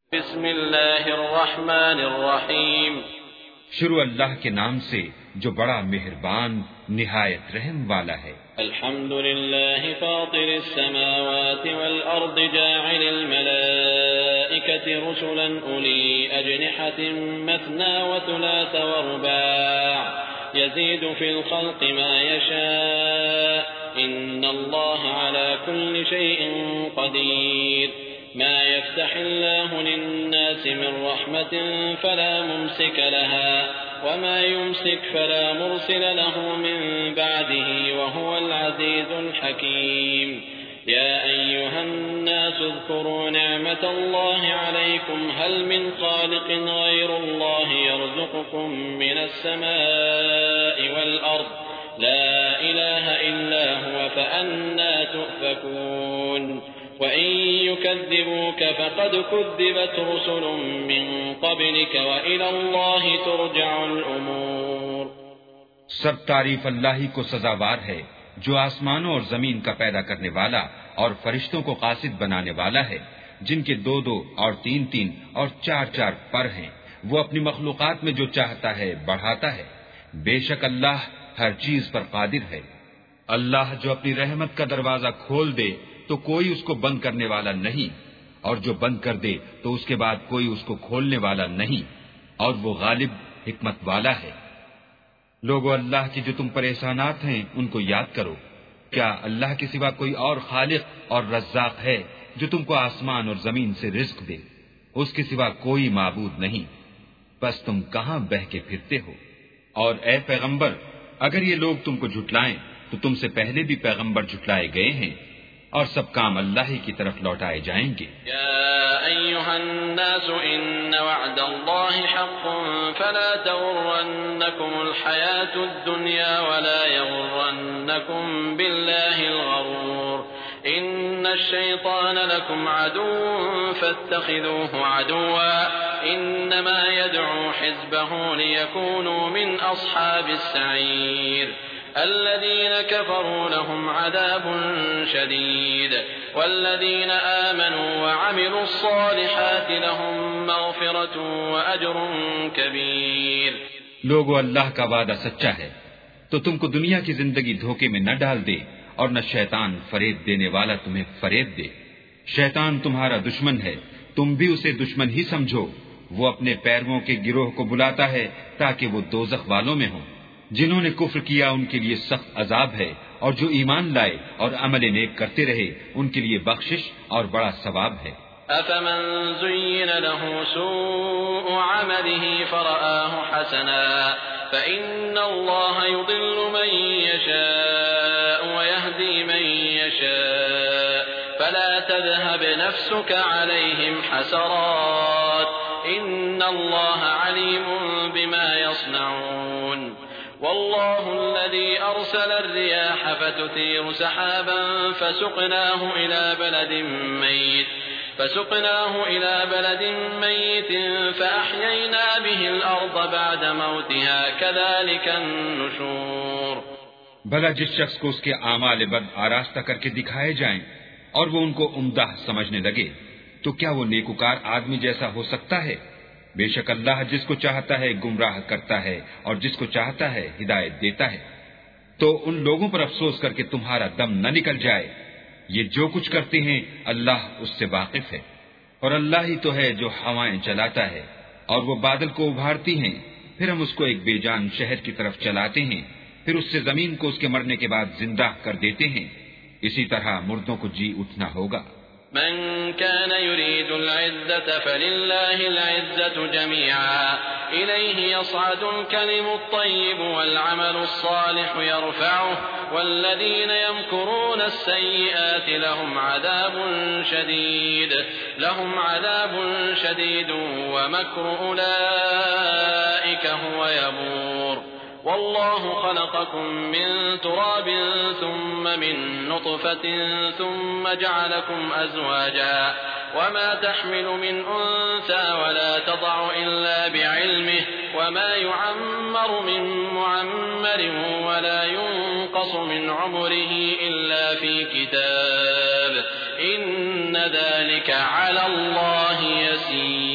بسم اللہ الرحمن الرحیم شروع اللہ کے نام سے جو بڑا مہربان نہایت رحم والا ہے۔ الحمد للہ فاطر السماوات والارض جاعل الملائکة رسلا اولی اجنحة مثنى وثلاث ورباع يزيد في الخلق ما يشاء ان اللہ على كل شيء قدیر۔ ما يفتح الله للناس من رحمة فلا ممسك لها وما يمسك فلا مرسل له من بعده وهو العزيز الحكيم۔ يا أيها الناس اذكروا نعمة الله عليكم هل من خالق غير الله يرزقكم من السماء والأرض لا إله إلا هو فأنى تؤفكون۔ وَإِن يُكَذِّبُوكَ فَقَدْ كُذِّبَتْ رُسُلٌ مِّن قَبْلِكَ وَإِلَى اللَّهِ تُرْجَعُ الْأُمُورُ۔ سب تعریف اللہ ہی کو سزاوار ہے جو آسمانوں اور زمین کا پیدا کرنے والا اور فرشتوں کو قاصد بنانے والا ہے، جن کے 2 اور 3 اور 4 پر ہیں۔ وہ اپنی مخلوقات میں جو چاہتا ہے بڑھاتا ہے۔ بے شک اللہ ہر چیز پر قادر ہے۔ اللہ جو اپنی رحمت کا دروازہ کھول دے تو کوئی اس کو بند کرنے والا نہیں، اور جو بند کر دے تو اس کے بعد کوئی اس کو کھولنے والا نہیں، اور وہ غالب حکمت والا ہے۔ لوگو اللہ کی جو تم پر احسانات ہیں ان کو یاد کرو۔ کیا اللہ کے سوا کوئی اور خالق اور رزاق ہے جو تم کو آسمان اور زمین سے رزق دے؟ اس کے سوا کوئی معبود نہیں، بس تم کہاں بہہ کے پھرتے ہو؟ اور اے پیغمبر، اگر یہ لوگ تم کو جھٹلائیں تو تم سے پہلے بھی پیغمبر جھٹلائے گئے ہیں، اور سب کام اللہ ہی کی طرف لوٹائے جائیں گے۔ یا ایھا الناس ان وعد اللہ حق فلا تغرنکم الحیاة الدنیا ولا یغرنکم باللہ الغرور۔ ان الشیطان لکم عدو فاتخذوه عدوا انما يدعو حزبه ليكونوا من اصحاب السعیر۔ الذين كفروا لهم عذاب شديد والذين آمنوا وعملوا الصالحات لهم مغفرة وأجر كبير۔ لوگو اللہ کا وعدہ سچا ہے تو تم کو دنیا کی زندگی دھوکے میں نہ ڈال دے، اور نہ شیطان فریب دینے والا تمہیں فریب دے۔ شیطان تمہارا دشمن ہے، تم بھی اسے دشمن ہی سمجھو۔ وہ اپنے پیرووں کے گروہ کو بلاتا ہے تاکہ وہ دوزخ والوں میں ہوں۔ جنہوں نے کفر کیا ان کے لیے سخت عذاب ہے، اور جو ایمان لائے اور عمل نیک کرتے رہے ان کے لیے بخشش اور بڑا ثواب ہے۔ أفمن زين له سوء عمله فرآه حسنا فإن الله يضل من يشاء ويهدي من يشاء فلا تذهب نفسك عليهم حسرات إن الله عليم بما يصنعون۔ والله الذي أرسل الرياح فتثير سحابا فسقناه إلى بلد ميت فأحيينا به الأرض بعد موتها كذلك النشور۔ بھلا جس شخص کو اس کے اعمال بد آراستہ کر کے دکھائے جائیں اور وہ ان کو عمدہ سمجھنے لگے تو کیا وہ نیکوکار آدمی جیسا ہو سکتا ہے؟ بے شک اللہ جس کو چاہتا ہے گمراہ کرتا ہے اور جس کو چاہتا ہے ہدایت دیتا ہے۔ تو ان لوگوں پر افسوس کر کے تمہارا دم نہ نکل جائے، یہ جو کچھ کرتے ہیں اللہ اس سے واقف ہے۔ اور اللہ ہی تو ہے جو ہوائیں چلاتا ہے اور وہ بادل کو ابھارتی ہیں، پھر ہم اس کو ایک بے جان شہر کی طرف چلاتے ہیں، پھر اس سے زمین کو اس کے مرنے کے بعد زندہ کر دیتے ہیں۔ اسی طرح مردوں کو جی اٹھنا ہوگا۔ من كان يريد العزة فلله العزة جميعا إليه يصعد الكلم الطيب والعمل الصالح يرفعه والذين يمكرون السيئات لهم عذاب شديد ومكر أولئك هو يبور۔ والله خلقكم من تراب ثم من نطفة ثم جعلكم أزواجا وما تحمل من أنثى ولا تضع إلا بعلمه وما يعمر من معمر ولا ينقص من عمره إلا في كتاب إن ذلك على الله يسير۔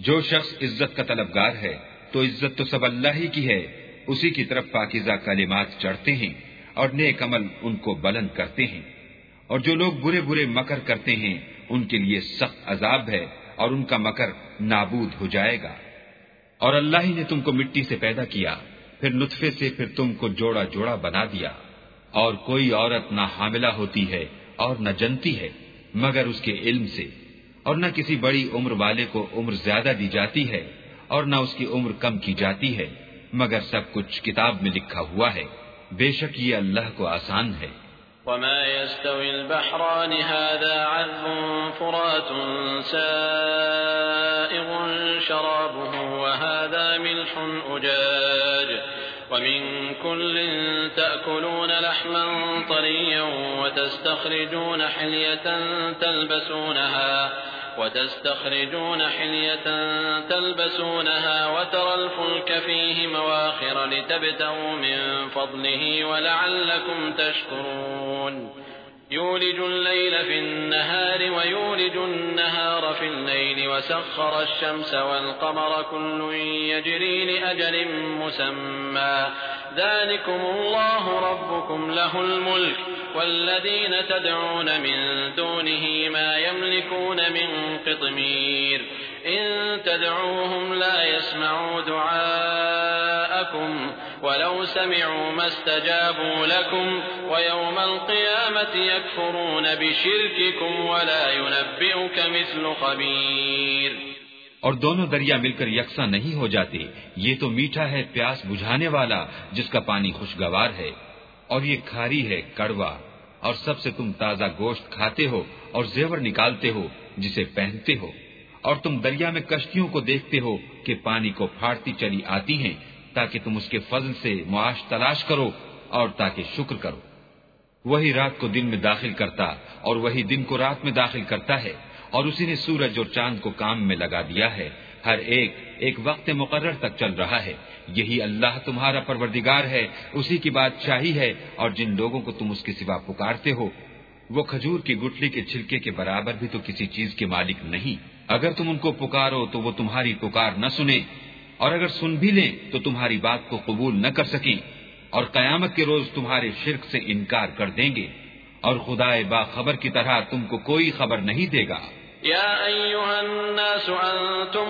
جو شخص عزت کا طلبگار ہے تو عزت تو سب اللہ ہی کی ہے، اسی کی طرف پاکیزہ کلمات چڑھتے ہیں اور نیک عمل ان کو بلند کرتے ہیں، اور جو لوگ برے برے مکر کرتے ہیں ان کے لیے سخت عذاب ہے اور ان کا مکر نابود ہو جائے گا۔ اور اللہ ہی نے تم کو مٹی سے پیدا کیا، پھر نطفے سے، پھر تم کو جوڑا جوڑا بنا دیا، اور کوئی عورت نہ حاملہ ہوتی ہے اور نہ جنتی ہے مگر اس کے علم سے، اور نہ کسی بڑی عمر والے کو عمر زیادہ دی جاتی ہے اور نہ اس کی عمر کم کی جاتی ہے، مگر سب کچھ کتاب میں لکھا ہوا ہے، بے شک یہ اللہ کو آسان ہے۔ وما يستوي البحران هذا عذب فرات سائغ شرابه وهذا ملح أجاج ومن كل تأكلون لحما طريا وتستخرجون حلية تلبسونها وترى الفلك فيه مواخر لتبتغوا من فضله ولعلكم تشكرون يولج الليل في النهار ويولج النهار في الليل وسخر الشمس والقمر كل يجري لأجل مسمى ذلكم الله ربكم له الملك والذين تدعون من دونه ما يملكون من قطمير إن تدعوهم لا يسمعوا دعاءكم ولو سمعوا ما استجابوا لكم ويوم القيامة يكفرون بشرككم ولا ينبئك مثل خبير۔ اور دونوں دریا مل کر یکساں نہیں ہو جاتے، یہ تو میٹھا ہے پیاس بجھانے والا جس کا پانی خوشگوار ہے، اور یہ کھاری ہے کڑوا، اور سب سے تم تازہ گوشت کھاتے ہو اور زیور نکالتے ہو جسے پہنتے ہو، اور تم دریا میں کشتیوں کو دیکھتے ہو کہ پانی کو پھاڑتی چلی آتی ہیں تاکہ تم اس کے فضل سے معاش تلاش کرو اور تاکہ شکر کرو۔ وہی رات کو دن میں داخل کرتا اور وہی دن کو رات میں داخل کرتا ہے، اور اسی نے سورج اور چاند کو کام میں لگا دیا ہے، ہر ایک وقت مقرر تک چل رہا ہے۔ یہی اللہ تمہارا پروردگار ہے، اسی کی بادشاہی ہے، اور جن لوگوں کو تم اس کے سوا پکارتے ہو وہ کھجور کی گٹھلی کے چھلکے کے برابر بھی تو کسی چیز کے مالک نہیں۔ اگر تم ان کو پکارو تو وہ تمہاری پکار نہ سنیں، اور اگر سن بھی لیں تو تمہاری بات کو قبول نہ کر سکیں، اور قیامت کے روز تمہارے شرک سے انکار کر دیں گے، اور خدائے باخبر کی طرح تم کو کوئی خبر نہیں دے گا۔ يا أيها الناس أنتم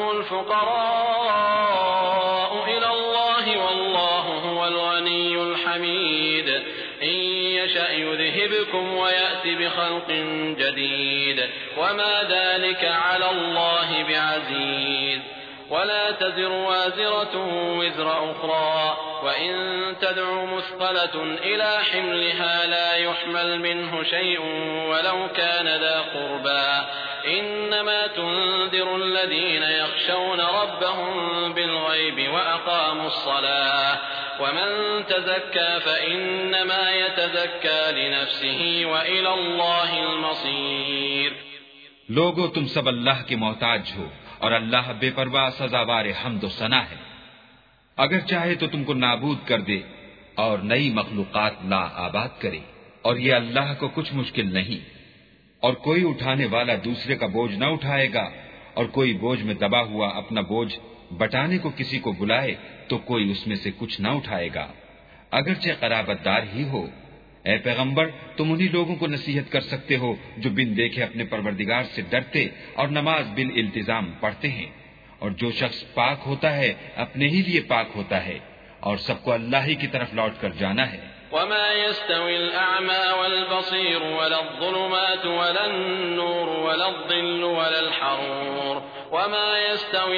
الفقراء إلى الله والله هو الغني الحميد إن يشأ يذهبكم ويأتي بخلق جديد وما ذلك على الله بعزيز ولا تزر وازرة وزر أخرى وإن تدع مثقلة إلى حملها لا يحمل منه شيء ولو كان ذا قربى إنما تنذر الذين يخشون ربهم بالغيب وأقاموا الصلاة ومن تزكى فإنما يتزكى لنفسه وإلى الله المصير۔ لوگو تم سب اللہ کے محتاج ہو اور اللہ بے پرواہ سزاوار حمد و ثنا ہے، اگر چاہے تو تم کو نابود کر دے اور نئی مخلوقات لا آباد کرے، اور یہ اللہ کو کچھ مشکل نہیں۔ اور کوئی اٹھانے والا دوسرے کا بوجھ نہ اٹھائے گا، اور کوئی بوجھ میں دبا ہوا اپنا بوجھ بٹانے کو کسی کو بلائے تو کوئی اس میں سے کچھ نہ اٹھائے گا، اگرچہ قرابت دار ہی ہو۔ اے پیغمبر، تم انہی لوگوں کو نصیحت کر سکتے ہو جو بن دیکھے اپنے پروردگار سے ڈرتے اور نماز بالالتزام پڑھتے ہیں، اور جو شخص پاک ہوتا ہے اپنے ہی لیے پاک ہوتا ہے، اور سب کو اللہ ہی کی طرف لوٹ کر جانا ہے۔ وما يستوي الأعمى والبصير ولا الظلمات ولا النور ولا الظل ولا الحرور وما يستوي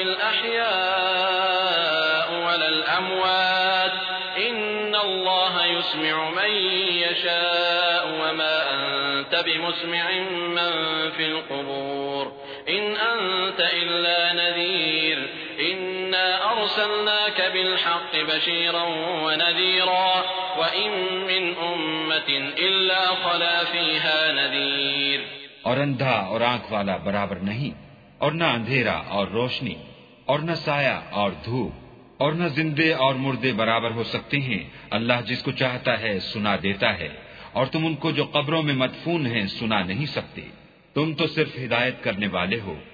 الأحياء ولا الأموات إن الله يسمع من يشاء وما أنت بمسمع من في القبور إن أنت إلا نذير إنا أرسلناك بالحق بشيرا ونذيرا وَإِن مِّنْ أُمَّةٍ إِلَّا خَلَا فِيهَا نَذِيرٌ۔ اور اندھا اور آنکھ والا برابر نہیں، اور نہ اندھیرا اور روشنی، اور نہ سایہ اور دھوپ، اور نہ زندے اور مردے برابر ہو سکتے ہیں۔ اللہ جس کو چاہتا ہے سنا دیتا ہے، اور تم ان کو جو قبروں میں مدفون ہیں سنا نہیں سکتے۔ تم تو صرف ہدایت کرنے والے ہو۔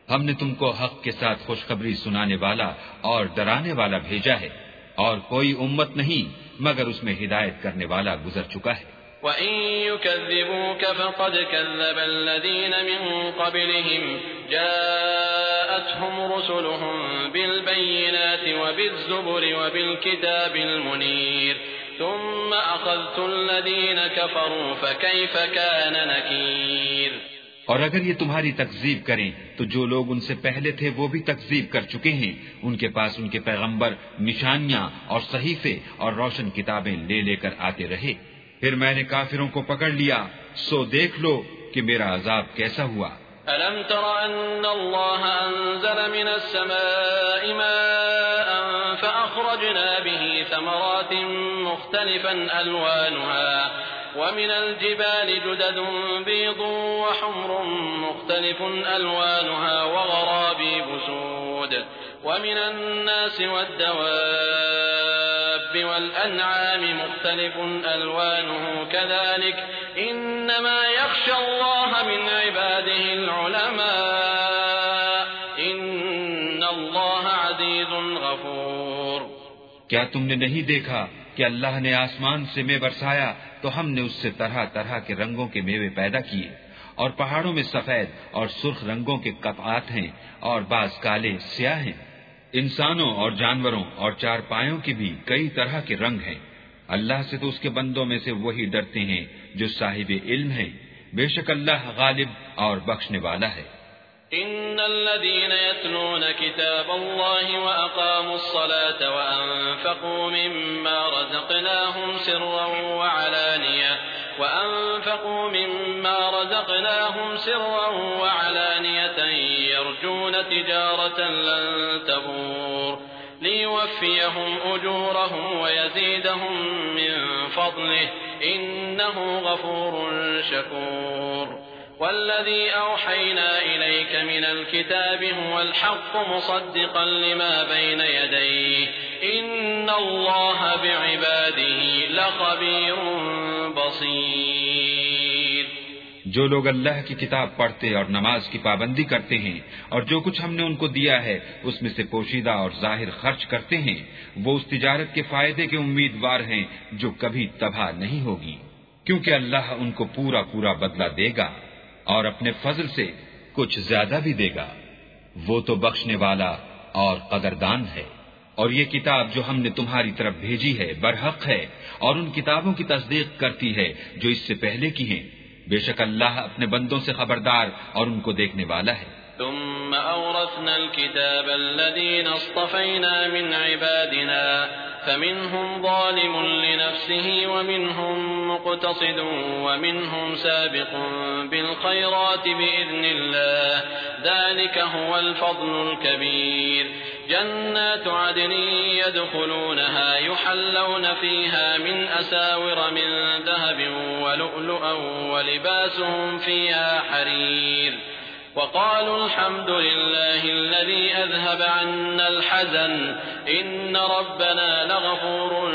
ہم نے تم کو حق کے ساتھ خوشخبری سنانے والا اور ڈرانے والا بھیجا ہے، اور کوئی امت نہیں مگر اس میں ہدایت کرنے والا گزر چکا ہے۔ وَإِن يُكَذِّبُوكَ فَقَدْ كَذَّبَ الَّذِينَ مِن قَبْلِهِمْ جَاءَتْهُمْ رُسُلُهُم بِالْبَيِّنَاتِ وَبِالزُّبُرِ وَبِالْكِتَابِ الْمُنِيرِ ثُمَّ أَخَذْتُ الَّذِينَ كَفَرُوا فَكَيْفَ كَانَ نَكِيرِ۔ اور اگر یہ تمہاری تکذیب کریں تو جو لوگ ان سے پہلے تھے وہ بھی تکذیب کر چکے ہیں، ان کے پاس ان کے پیغمبر نشانیاں اور صحیفے اور روشن کتابیں لے لے کر آتے رہے، پھر میں نے کافروں کو پکڑ لیا، سو دیکھ لو کہ میرا عذاب کیسا ہوا۔ أَلَمْ تَرَ أَنَّ اللَّهَ أَنزَلَ مِنَ السَّمَاءِ مَاءً فَأَخْرَجْنَا بِهِ ثَمَرَاتٍ مُخْتَلِفًا أَلْوَانُهَا وَمِنَ الْجِبَالِ جُدَدٌ بِيضٌ وَحُمْرٌ مُخْتَلِفٌ أَلْوَانُهَا وَغَرَابِيبُ سُودٌ وَمِنَ النَّاسِ وَالدَّوَابِّ وَالْأَنْعَامِ مُخْتَلِفٌ أَلْوَانُهُ كَذَلِكَ إِنَّمَا يَخْشَى اللَّهَ مِنْ عِبَادِهِ الْعُلَمَاءُ إِنَّ اللَّهَ عَزِيزٌ غَفُورٌ۔ کیا تم نے نہیں دیکھا کہ اللہ نے آسمان سے مے برسایا تو ہم نے اس سے طرح طرح کے رنگوں کے میوے پیدا کیے، اور پہاڑوں میں سفید اور سرخ رنگوں کے قطعات ہیں اور بعض کالے سیاہ ہیں، انسانوں اور جانوروں اور چار پایوں کے بھی کئی طرح کے رنگ ہیں۔ اللہ سے تو اس کے بندوں میں سے وہی ڈرتے ہیں جو صاحب علم ہیں، بے شک اللہ غالب اور بخشنے والا ہے۔ إن الذين يتلون كتاب الله وأقاموا الصلاة وأنفقوا مما رزقناهم سرا وعلانية يرجون تجارة لن تبور ليوفيهم أجورهم ويزيدهم من فضله إنه غفور شكور والذي أوحينا إليك من الكتاب هو الحق مصدقا لما بين يديه إن الله بعباده لخبير بصير۔ جو لوگ اللہ کی کتاب پڑھتے اور نماز کی پابندی کرتے ہیں اور جو کچھ ہم نے ان کو دیا ہے اس میں سے پوشیدہ اور ظاہر خرچ کرتے ہیں، وہ اس تجارت کے فائدے کے امیدوار ہیں جو کبھی تباہ نہیں ہوگی، کیونکہ اللہ ان کو پورا پورا بدلہ دے گا اور اپنے فضل سے کچھ زیادہ بھی دے گا، وہ تو بخشنے والا اور قدردان ہے۔ اور یہ کتاب جو ہم نے تمہاری طرف بھیجی ہے برحق ہے اور ان کتابوں کی تصدیق کرتی ہے جو اس سے پہلے کی ہیں، بے شک اللہ اپنے بندوں سے خبردار اور ان کو دیکھنے والا ہے۔ ثم أورثنا الكتاب الذين اصطفينا من عبادنا فمنهم ظالم لنفسه ومنهم مقتصد ومنهم سابق بالخيرات بإذن الله ذلك هو الفضل الكبير جنات عدن يدخلونها يحلون فيها من أساور من ذهب ولؤلؤا ولباسهم فيها حرير وقالوا الحمد لله الذي أذهب عنا الحزن إن ربنا لغفور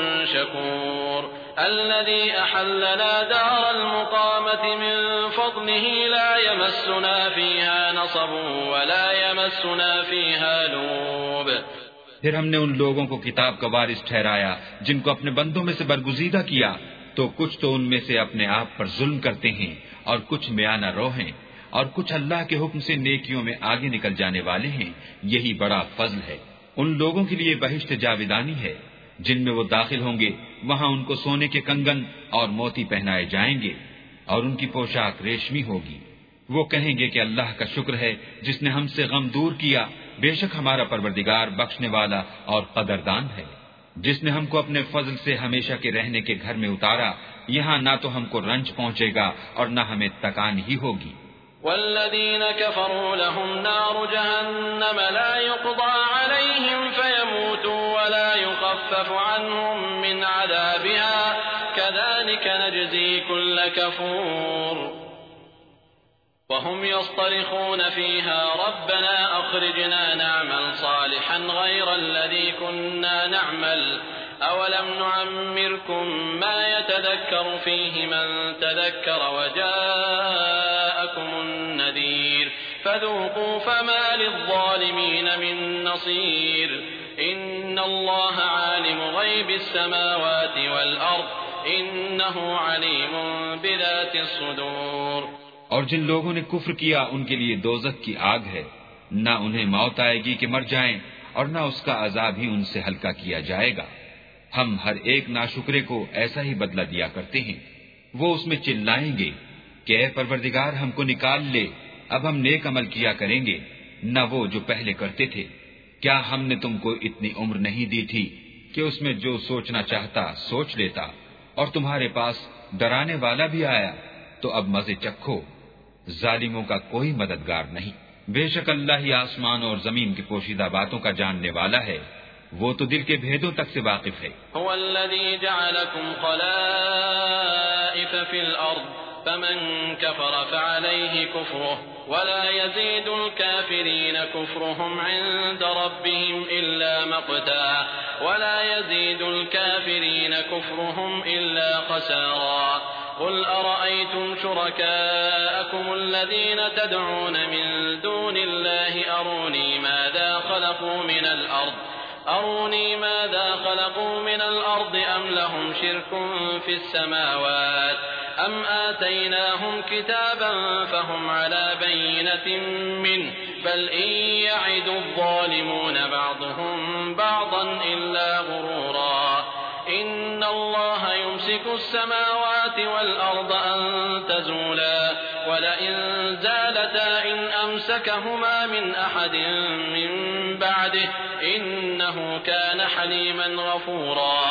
شكور الذي أحلنا دار المقامة من فضله لا يمسنا فيها نصب ولا يمسنا فيها لغوب۔ پھر ہم نے ان لوگوں کو کتاب کا وارث ٹھہرایا جن کو اپنے بندوں میں سے برگزیدہ کیا، تو کچھ تو ان میں سے اپنے آپ پر ظلم کرتے ہیں اور کچھ میانہ رو ہیں اور کچھ اللہ کے حکم سے نیکیوں میں آگے نکل جانے والے ہیں، یہی بڑا فضل ہے۔ ان لوگوں کے لیے بہشت جاویدانی ہے جن میں وہ داخل ہوں گے، وہاں ان کو سونے کے کنگن اور موتی پہنائے جائیں گے اور ان کی پوشاک ریشمی ہوگی۔ وہ کہیں گے کہ اللہ کا شکر ہے جس نے ہم سے غم دور کیا، بے شک ہمارا پروردگار بخشنے والا اور قدردان ہے، جس نے ہم کو اپنے فضل سے ہمیشہ کے رہنے کے گھر میں اتارا، یہاں نہ تو ہم کو رنج پہنچے گا اور نہ ہمیں تکان ہی ہوگی۔ والذين كفروا لهم نار جهنم لا يقضى عليهم فيموتوا ولا يخفف عنهم من عذابها كذلك نجزي كل كفور وهم يصطرخون فيها ربنا أخرجنا نعمل صالحا غير الذي كنا نعمل أولم نعمركم ما يتذكر فيه من تذكر وجاءكم النذير فذوقوا فما للظالمين من نصير إن الله عالم غيب السماوات والأرض إنه عليم بذات الصدور. اور جن لوگوں نے کفر کیا ان کے لیے دوزخ کی آگ ہے، نہ انہیں موت آئے گی کہ مر جائیں اور نہ اس کا عذاب ہی ان سے ہلکا کیا جائے گا. ہم ہر ایک ناشکرے کو ایسا ہی بدلہ دیا کرتے ہیں. وہ اس میں چلائیں گے کہ اے پروردگار ہم کو نکال لے، اب ہم نیک عمل کیا کریں گے نہ وہ جو پہلے کرتے تھے. کیا ہم نے تم کو اتنی عمر نہیں دی تھی کہ اس میں جو سوچنا چاہتا سوچ لیتا، اور تمہارے پاس ڈرانے والا بھی آیا تو اب مزے چکھو. ظالموں کا کوئی مددگار نہیں. بے شک اللہ ہی آسمان اور زمین کی پوشیدہ باتوں کا جاننے والا ہے، وہ تو دل کے بھیدوں تک سے واقف ہے. هو الذي جعلكم خلائف في الأرض فمن كفر فعليه كفره ولا يزيد الكافرين كفرهم عند ربهم إلا مقتا ولا يزيد الكافرين كفرهم إلا خسارا. قل أرأيتم شركاءكم الذين تدعون من دون الله أروني ماذا خلقوا من الأرض أم لهم شرك في السماوات أم آتيناهم كتابا فهم على بينة منه بل إن يعد الظالمون بعضهم بعضا إلا غرورا. إن الله يمسك السماوات والأرض أن تزولا ولئن زالتا إن أمسكهما من أحد من بعده إنه كان حليما غفورا.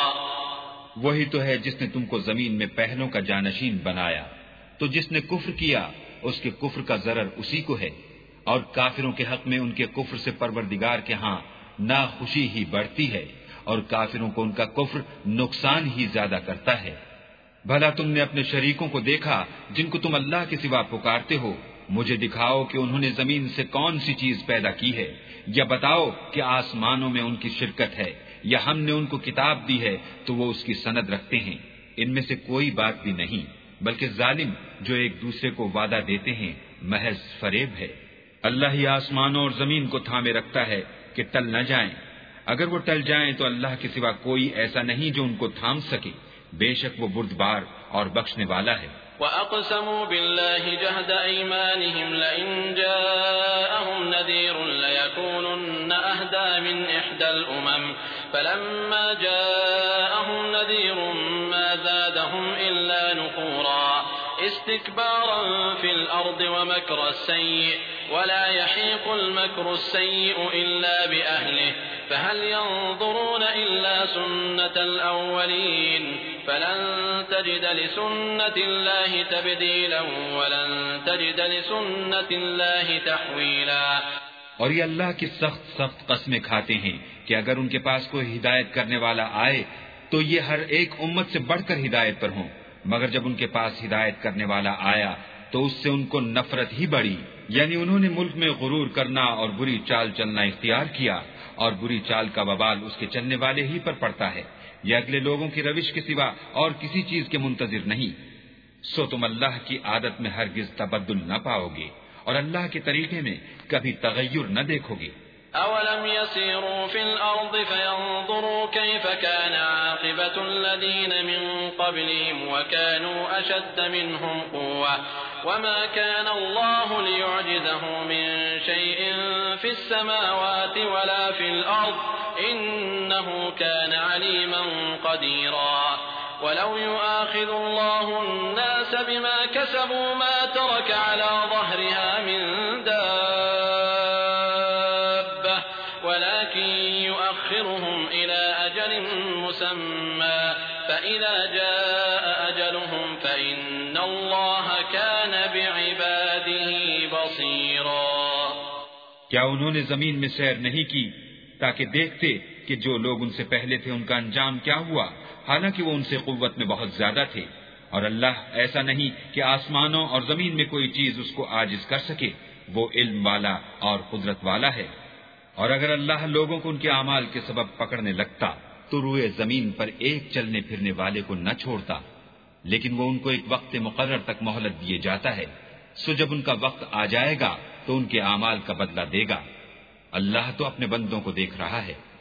وہی تو ہے جس نے تم کو زمین میں پہلوں کا جانشین بنایا، تو جس نے کفر کیا اس کے کفر کا ضرر اسی کو ہے، اور کافروں کے حق میں ان کے کفر سے پروردگار کے ہاں ناخوشی ہی بڑھتی ہے، اور کافروں کو ان کا کفر نقصان ہی زیادہ کرتا ہے. بھلا تم نے اپنے شریکوں کو دیکھا جن کو تم اللہ کے سوا پکارتے ہو؟ مجھے دکھاؤ کہ انہوں نے زمین سے کون سی چیز پیدا کی ہے، یا بتاؤ کہ آسمانوں میں ان کی شرکت ہے، یا ہم نے ان کو کتاب دی ہے تو وہ اس کی سند رکھتے ہیں. ان میں سے کوئی بات بھی نہیں، بلکہ ظالم جو ایک دوسرے کو وعدہ دیتے ہیں محض فریب ہے. اللہ ہی آسمانوں اور زمین کو تھامے رکھتا ہے کہ ٹل نہ جائیں. اگر وہ ٹل جائیں تو اللہ کے سوا کوئی ایسا نہیں جو ان کو تھام سکے. بے شک وہ بردبار اور بخشنے والا ہے. وَأَقْسَمُوا بِاللَّهِ جَهْدَ أَيْمَانِهِمْ لَئِن جَاءَهُمْ نَذِيرٌ لَيَكُونُنَّ أَهْدَىٰ مِنْ إِحْدَى الْأُمَمِ فَلَمَّا جَاءَهُمْ نَذِيرٌ مَّا زَادَهُمْ إِلَّا نُفُورًا اسْتِكْبَارًا فِي الْأَرْضِ وَمَكْرَ السَّيِّئِ وَلَا يَحِيقُ الْمَكْرُ السَّيِّئُ إِلَّا بِأَهْلِهِ فهل ينظرون إلا سنة الأولين فلن تجد لسنة الله تبديلا ولن تجد لسنة الله تحويلا. اور یہ اللہ کی سخت قسمیں کھاتے ہیں کہ اگر ان کے پاس کوئی ہدایت کرنے والا آئے تو یہ ہر ایک امت سے بڑھ کر ہدایت پر ہوں، مگر جب ان کے پاس ہدایت کرنے والا آیا تو اس سے ان کو نفرت ہی بڑھی. یعنی انہوں نے ملک میں غرور کرنا اور بری چال چلنا اختیار کیا، اور بری چال کا وبال اس کے چلنے والے ہی پر پڑتا ہے. یہ اگلے لوگوں کی روش کے سوا اور کسی چیز کے منتظر نہیں. سو تم اللہ کی عادت میں ہرگز تبدل نہ پاؤ گے اور اللہ کے طریقے میں کبھی تغیر نہ دیکھو گے. أولم يسيروا في الأرض فينظروا كيف كان عاقبة الذين من قبلهم وكانوا أشد منهم قوة وما كان الله ليعجزه من شيء في السماوات ولا في الأرض إنه كان عليما قديرا. ولو يؤاخذ الله الناس بما كسبوا ما ترك على ظهرها من دابة ولكن يؤخرهم إلى أجل مسمى فإذا جاء أجلهم فإن الله كان بعباده بصيرا. کیا انہوں نے زمین میں سیر نہیں کی تاکہ دیکھتے کہ جو لوگ ان سے پہلے تھے ان کا انجام کیا ہوا، حالانکہ وہ ان سے قوت میں بہت زیادہ تھے. اور اللہ ایسا نہیں کہ آسمانوں اور زمین میں کوئی چیز اس کو عاجز کر سکے، وہ علم والا اور قدرت والا ہے. اور اگر اللہ لوگوں کو ان کے اعمال کے سبب پکڑنے لگتا تو روئے زمین پر ایک چلنے پھرنے والے کو نہ چھوڑتا، لیکن وہ ان کو ایک وقت مقرر تک مہلت دیے جاتا ہے. سو جب ان کا وقت آ جائے گا تو ان کے اعمال کا بدلہ دے گا۔ اللہ تو اپنے بندوں کو دیکھ رہا ہے۔